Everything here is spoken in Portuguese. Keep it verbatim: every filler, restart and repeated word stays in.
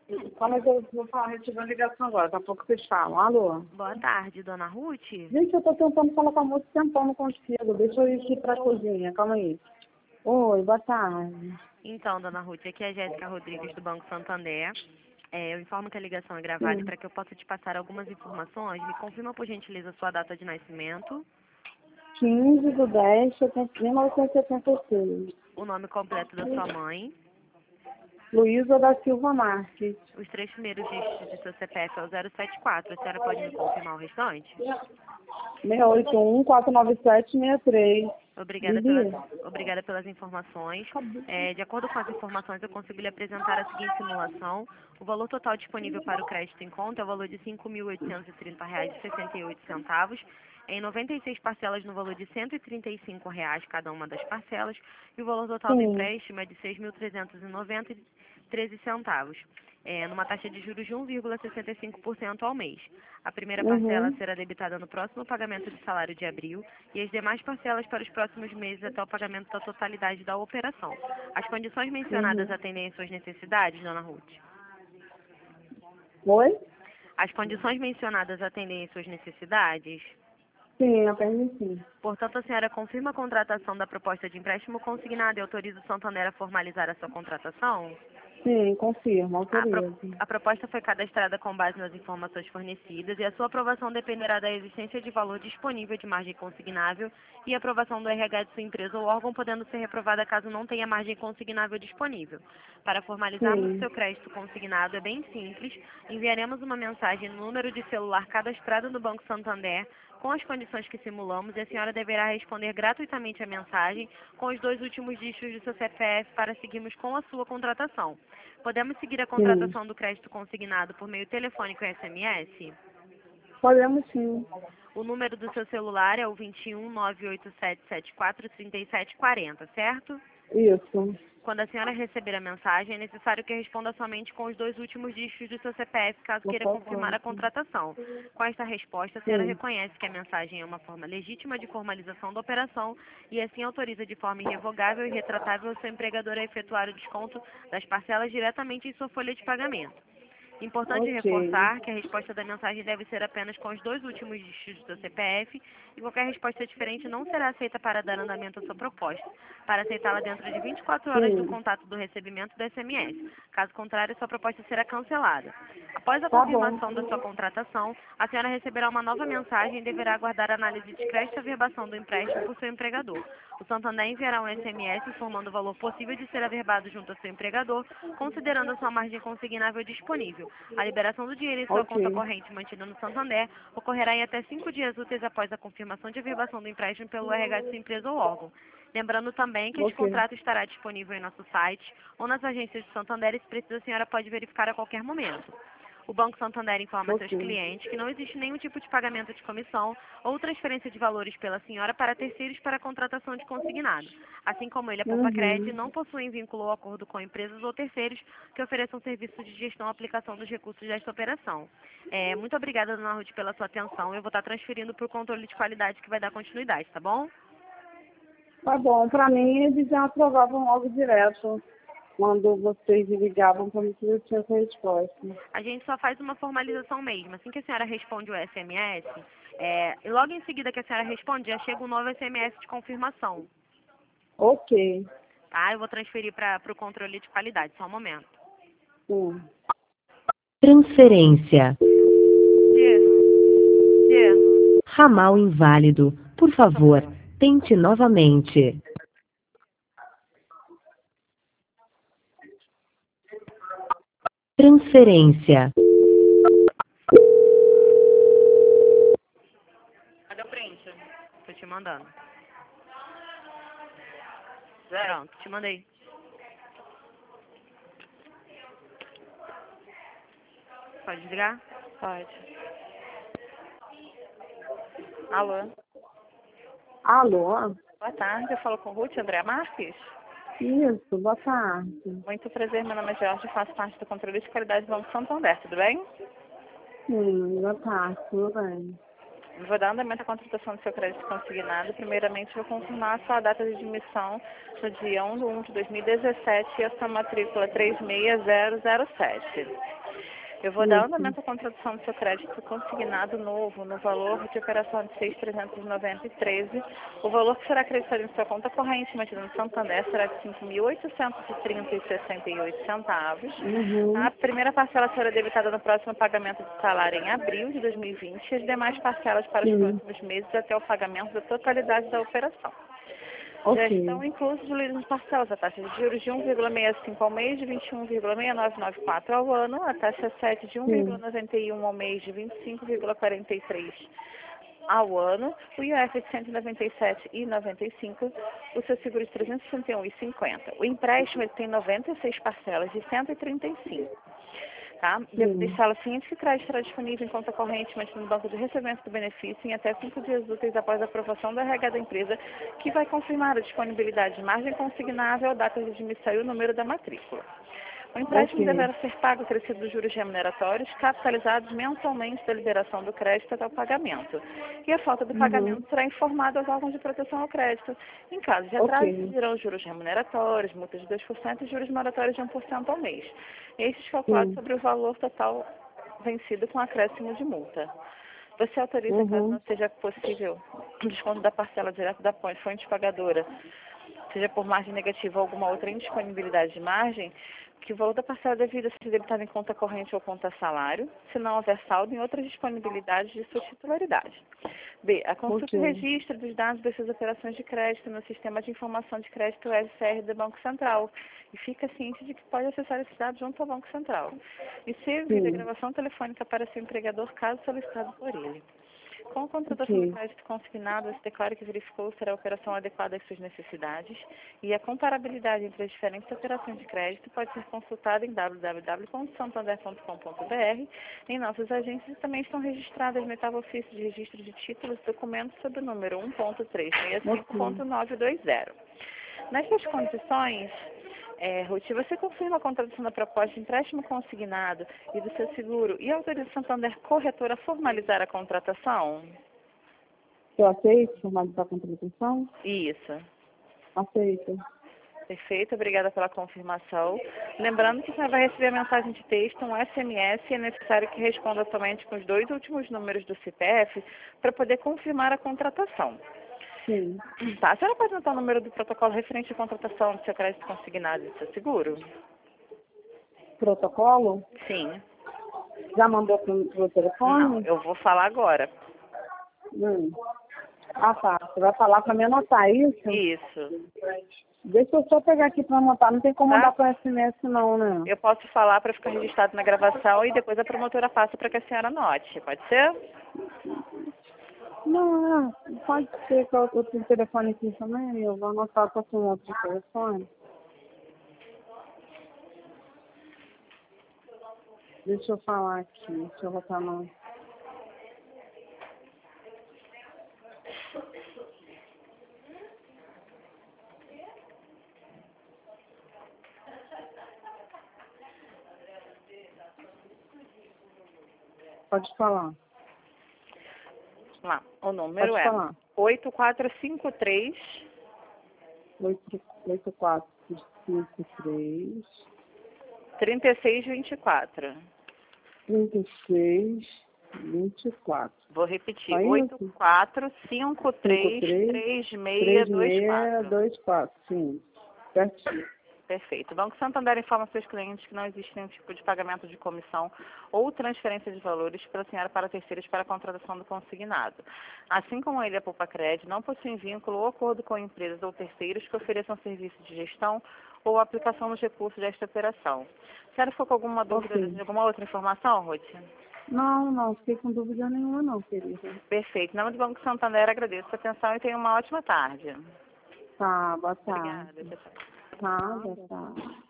Tá, mas eu vou falar, receber uma ligação agora, daqui a pouco vocês falam. Alô? Boa tarde, dona Ruth. Gente, eu tô tentando falar com a moça tempão, não consigo. Deixa eu ir aqui pra cozinha, calma aí. Oi, boa tarde. Então, dona Ruth, aqui é a Jéssica Rodrigues do Banco Santander. É, eu informo que a ligação é gravada e Sim. para que eu possa te passar algumas informações, me confirma por gentileza a sua data de nascimento, quinze de dez de mil novecentos e setenta e seis. o nome completo da sua mãe, Luísa da Silva Marques. os três primeiros dígitos de seu C P F é o zero sete quatro. A senhora pode me confirmar o restante? seis oito um, quatro nove sete, seis três. Obrigada pelas, Vivi? obrigada pelas informações. É, de acordo com as informações, eu consigo lhe apresentar a seguinte simulação. O valor total disponível para o crédito em conta é o valor de cinco mil oitocentos e trinta reais e sessenta e oito centavos, em noventa e seis parcelas no valor de cento e trinta e cinco reais cada uma das parcelas, e o valor total do Sim. empréstimo é de seis mil trezentos e noventa reais e treze centavos. É, numa taxa de juros de um vírgula sessenta e cinco por cento ao mês. A primeira parcela Uhum. será debitada no próximo pagamento de salário de abril e as demais parcelas para os próximos meses até o pagamento da totalidade da operação. As condições mencionadas Uhum. atendem às suas necessidades, dona Ruth? Oi? As condições mencionadas atendem às suas necessidades? Sim, apenas sim. Portanto, a senhora confirma a contratação da proposta de empréstimo consignado e autoriza o Santander a formalizar a sua contratação? Sim, confirmo, A, pro- autorizo. a proposta foi cadastrada com base nas informações fornecidas e a sua aprovação dependerá da existência de valor disponível de margem consignável e aprovação do R H de sua empresa ou órgão, podendo ser reprovada caso não tenha margem consignável disponível. Para formalizarmos o Sim. seu crédito consignado é bem simples. Enviaremos uma mensagem no número de celular cadastrado no Banco Santander com as condições que simulamos e a senhora deverá responder gratuitamente a mensagem com os dois últimos dígitos do seu C P F para seguirmos com a sua contratação. Podemos seguir a Sim. contratação do crédito consignado por meio telefônico e S M S? Podemos sim. O número do seu celular é o vinte e um, nove oito sete sete quatro, três sete quatro zero, certo? Isso. Quando a senhora receber a mensagem, é necessário que responda somente com os dois últimos dígitos do seu C P F, caso Por queira confirmar favor. a contratação. Com esta resposta, a senhora Sim. reconhece que a mensagem é uma forma legítima de formalização da operação e assim autoriza de forma irrevogável e retratável o seu empregador a efetuar o desconto das parcelas diretamente em sua folha de pagamento. Importante Ok. reforçar que a resposta da mensagem deve ser apenas com os dois últimos dígitos do seu C P F e qualquer resposta diferente não será aceita para dar andamento à sua proposta, para aceitá-la dentro de vinte e quatro horas do Sim. contato do recebimento do S M S. Caso contrário, sua proposta será cancelada. Após a Tá bom. confirmação da sua contratação, a senhora receberá uma nova mensagem e deverá aguardar a análise de crédito e averbação do empréstimo por seu empregador. O Santander enviará um S M S informando o valor possível de ser averbado junto ao seu empregador, considerando a sua margem consignável disponível. A liberação do dinheiro em sua conta Ok. corrente mantida no Santander ocorrerá em até cinco dias úteis após a confirmação de averbação do empréstimo pelo R H de sua empresa ou órgão. Lembrando também que este Ok. contrato estará disponível em nosso site ou nas agências de Santander e, se precisa, a senhora pode verificar a qualquer momento. O Banco Santander informa a seus Ok. clientes que não existe nenhum tipo de pagamento de comissão ou transferência de valores pela senhora para terceiros para a contratação de consignado. Assim como ele, a Poupa-Cred Uhum. não possuem vínculo ou acordo com empresas ou terceiros que ofereçam serviços de gestão e aplicação dos recursos desta operação. É, muito obrigada, dona Ruth, pela sua atenção. Eu vou estar transferindo para o controle de qualidade que vai dar continuidade, tá bom? Tá bom. Pra mim, eles já aprovavam logo direto. Quando vocês ligavam para mim que eu tinha essa resposta. A gente só faz uma formalização mesmo. Assim que a senhora responde o S M S, é, e logo em seguida que a senhora responde, já chega um novo S M S de confirmação. Ok. Tá? Eu vou transferir para o controle de qualidade, só um momento. Sim. Transferência. Dê, dê, Ramal inválido. Por por favor, favor. tente novamente. Transferência. Cadê o print? Tô te mandando. Pronto, te mandei. Pode desligar? Pode. Alô? Alô? Boa tarde, eu falo com Ruth André Marques. Isso, boa tarde. Muito prazer, meu nome é Jorge, faço parte do controle de qualidade do Banco Santander, tudo bem? Sim, boa tarde, tudo bem. Vou dar andamento à contratação do seu crédito consignado. Primeiramente, vou confirmar a sua data de admissão no dia um de um de dois mil e dezessete e a sua matrícula três seis zero zero sete. Eu vou dar andamento à contratação do seu crédito consignado novo no valor de operação de seis mil trezentos e noventa e treze. O valor que será acreditado em sua conta corrente mantida no Santander será de cinco mil oitocentos e trinta e sessenta e oito centavos. Uhum. A primeira parcela será debitada no próximo pagamento de salário em abril de dois mil e vinte e as demais parcelas para os Sim. próximos meses até o pagamento da totalidade da operação. Já Ok. estão inclusos as parcelas, a taxa de juros de um vírgula sessenta e cinco ao mês, de vinte e um vírgula seis nove nove quatro ao ano, a taxa sete de um vírgula noventa e um ao mês, de vinte e cinco vírgula quarenta e três ao ano, o I O F de cento e noventa e sete vírgula noventa e cinco, o seu seguro de trezentos e sessenta e um vírgula cinquenta. O empréstimo ele tem noventa e seis parcelas de cento e trinta e cinco. Tá? Devo deixá-la ciente que o crédito estará disponível em conta corrente, mas no banco de recebimento do benefício em até cinco dias úteis após a aprovação do R H da empresa, que vai confirmar a disponibilidade de margem consignável, a data de admissão e o número da matrícula. O empréstimo Ok. deverá ser pago acrescido dos juros remuneratórios, capitalizados mensalmente da liberação do crédito até o pagamento. E a falta do Uhum. pagamento será informada aos órgãos de proteção ao crédito. Em caso de atraso, Ok. serão juros remuneratórios, multas de dois por cento e juros moratórios de um por cento ao mês. Estes calculados Sim. sobre o valor total vencido com acréscimo de multa. Você autoriza, caso Uhum. não seja possível, o desconto da parcela direto da fonte pagadora, seja por margem negativa ou alguma outra indisponibilidade de margem, que o valor da parcela devida seja debitado em conta corrente ou conta salário, se não houver saldo em outras disponibilidades de sua titularidade. B. A consulta Ok. e registro dos dados das suas operações de crédito no Sistema de Informação de Crédito S C R do Banco Central. E fica ciente de que pode acessar esses dados junto ao Banco Central. E se a gravação telefônica para seu empregador, caso solicitado por ele. Com a contratação Ok. do crédito consignado, você declara que verificou se a operação adequada às suas necessidades e a comparabilidade entre as diferentes operações de crédito pode ser consultada em w w w ponto santander ponto com ponto b r. Em nossas agências também estão registradas no oitavo ofício de registro de títulos e documentos sob o número um ponto trezentos e sessenta e cinco ponto novecentos e vinte. Nestas condições, É, Ruth, você confirma a contratação da proposta de empréstimo consignado e do seu seguro e autoriza o Santander Corretora a formalizar a contratação? Eu aceito formalizar a contratação? Isso. Aceito. Perfeito, obrigada pela confirmação. Lembrando que você vai receber a mensagem de texto, um S M S, e é necessário que responda somente com os dois últimos números do C P F para poder confirmar a contratação. Sim. Tá, a senhora pode anotar o número do protocolo referente à contratação do seu crédito consignado e do seu seguro? Protocolo? Sim. Já mandou pro meu telefone? Não, eu vou falar agora. Hum. Ah, tá. Você vai falar para me anotar isso? Isso. Deixa eu só pegar aqui para anotar. Não tem como Tá. mandar para S M S não, né? Eu posso falar para ficar registrado na gravação e depois a promotora passa para que a senhora anote. Pode ser? Não, pode ser que eu, eu tenho telefone aqui também. Eu vou anotar só com outro telefone. Deixa eu falar aqui. Deixa eu botar no... Pode falar. Lá, o número Pode é falar. oito quatro cinco três, oito quatro cinco três, três seis dois quatro. trinta e seis, vinte e quatro. Vou repetir. Só oito isso? quatro cinco três, três seis dois quatro. dois quatro, sim. Certinho. Perfeito. O Banco Santander informa seus clientes que não existe nenhum tipo de pagamento de comissão ou transferência de valores pela senhora para terceiros para a contratação do consignado. Assim como ele, a Poupa Cred, não possuem vínculo ou acordo com empresas ou terceiros que ofereçam serviço de gestão ou aplicação dos recursos desta operação. A senhora ficou com alguma dúvida Ok. de alguma outra informação, Ruth? Não, não, fiquei com dúvida nenhuma não, querida. Perfeito. Em nome do Banco Santander, agradeço a atenção e tenha uma ótima tarde. Tá, boa tarde. Obrigada. Tchau, tchau. Tá, boa tarde.